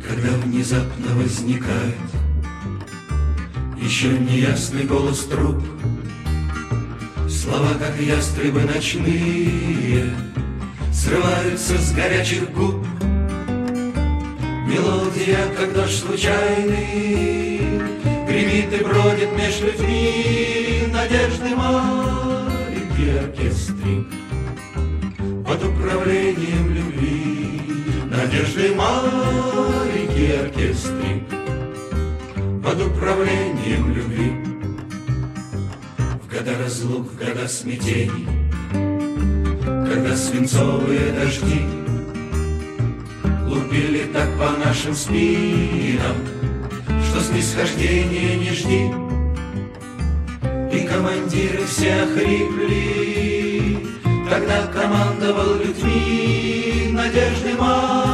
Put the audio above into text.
Когда внезапно возникает еще неясный голос труб, слова, как ястребы ночные, срываются с горячих губ. Мелодия, как дождь случайный, гремит и бродит меж людьми. Надежды маленький оркестрик под управлением любви. Надежды маленький оркестрик под управлением любви. В года разлук, в года смятений, когда свинцовые дожди лупили так по нашим спинам, что снисхождения не жди. И командиры все охрипли, когда командовал людьми. Надежды маленький